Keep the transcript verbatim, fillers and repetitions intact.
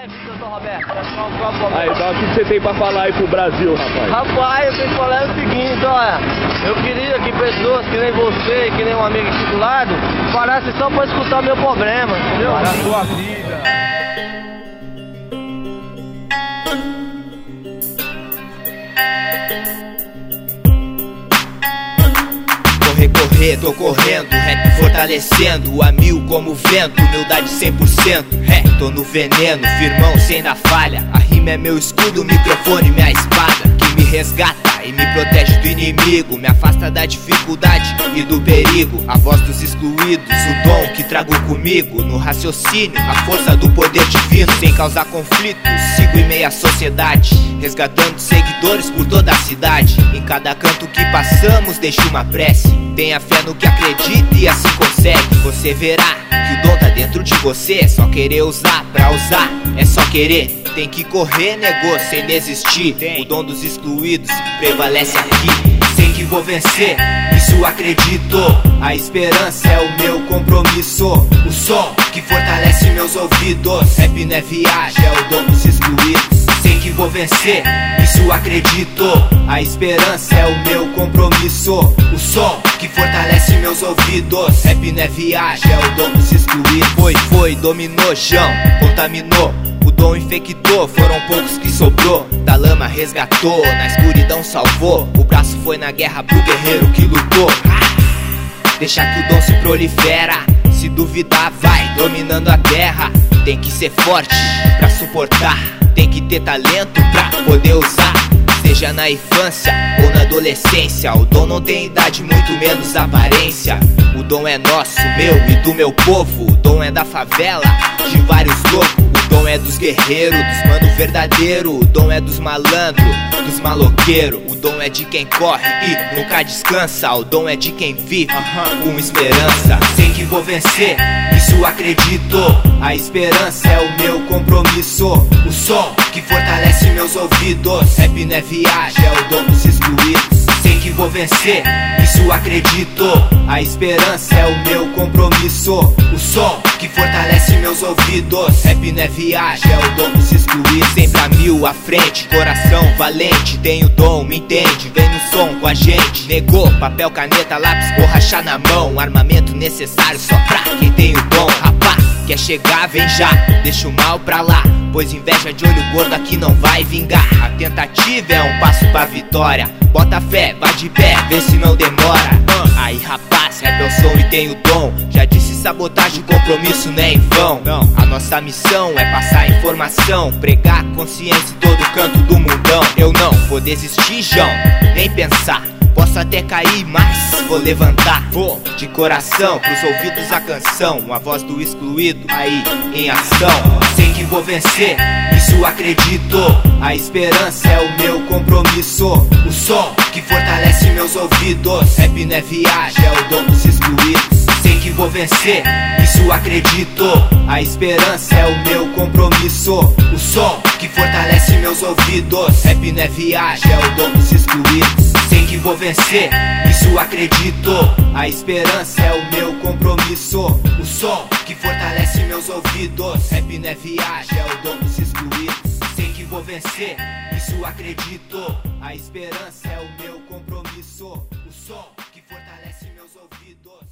é vida, doutor Roberto? Qual Aí, dá o que você tem pra falar aí pro Brasil, rapaz? Rapaz, eu tenho que falar o seguinte, olha. Eu queria que pessoas que nem você, que nem um amigo aqui do lado, parassem só pra escutar meu problema, entendeu? Para a sua vida. Correr, correr, tô correndo, rap fortalecendo, a mil como vento, humildade cem por cento. É, tô no veneno, firmão sem dar falha. A rima é meu escudo, o microfone minha espada, que me resgata e me protege do inimigo, me afasta da dificuldade e do perigo. A voz dos excluídos, o dom que trago comigo, no raciocínio, a força do poder divino. Sem causar conflitos, sigo em meio à sociedade, resgatando seguidores por toda a cidade. Em cada canto que passamos, deixo uma prece. Tenha fé no que acredita e assim consegue. Você verá que o dom tá dentro de você, é só querer usar, pra usar é só querer. Tem que correr, negou, sem desistir. O dom dos excluídos prevalece aqui. Sei que vou vencer, isso acredito. A esperança é o meu compromisso. O som que fortalece meus ouvidos. Rap não é viagem, é o dom dos excluídos. Sei que vou vencer, isso acredito. A esperança é o meu compromisso. O som que fortalece meus ouvidos. Rap não é viagem, é o dom dos excluídos. Foi, foi, dominou, Jão, contaminou. O dom infectou, foram poucos que sobrou. Da lama resgatou, na escuridão salvou. O braço foi na guerra pro guerreiro que lutou. Deixa que o dom se prolifera, se duvidar vai dominando a terra. Tem que ser forte pra suportar, tem que ter talento pra poder usar. Seja na infância ou na adolescência, o dom não tem idade, muito menos aparência. O dom é nosso, meu e do meu povo. O dom é da favela, de vários loucos. O dom é dos guerreiros, dos mano verdadeiro. O dom é dos malandros, dos maloqueiros. O dom é de quem corre e nunca descansa. O dom é de quem vive com esperança. Sei que vou vencer, isso acredito. A esperança é o meu compromisso. O som que fortalece meus ouvidos. Rap não é viagem, é o dom dos excluídos. Sei que vou vencer, isso acredito. A esperança é o meu compromisso. O som que fortalece meus ouvidos. Rap não é viagem, é o dom dos excluídos. Sempre a mil à frente, coração valente. Tem o dom, me entende, vem no som com a gente. Negou, papel, caneta, lápis, borracha na mão. Armamento necessário só pra quem tem o dom. Rapaz, quer chegar, vem já, deixa o mal pra lá, pois inveja de olho gordo aqui não vai vingar. A tentativa é um passo pra vitória. Bota fé, vai de pé, vê se não demora. Aí rapaz, rap é o som e tem o dom. Já disse sabotagem, compromisso não é em vão. A nossa missão é passar informação, pregar consciência em todo canto do mundão. Eu não vou desistir, João, nem pensar. Posso até cair, mas vou levantar. Vou de coração, pros ouvidos a canção. A voz do excluído aí em ação. Sei que vou vencer, isso acredito. A esperança é o meu compromisso. O som que fortalece meus ouvidos. Rap não é viagem, é o dom dos excluídos. Sei que vou vencer, isso acredito. A esperança é o meu compromisso. O som que fortalece meus ouvidos. Rap não é viagem, é o dom dos excluídos. Sei que vou vencer, isso acredito. A esperança é o meu compromisso. O som que fortalece meus ouvidos. Rap não é viagem, é o dom dos excluídos. Sei que vou vencer, isso acredito. A esperança é o meu compromisso. O som que fortalece meus ouvidos.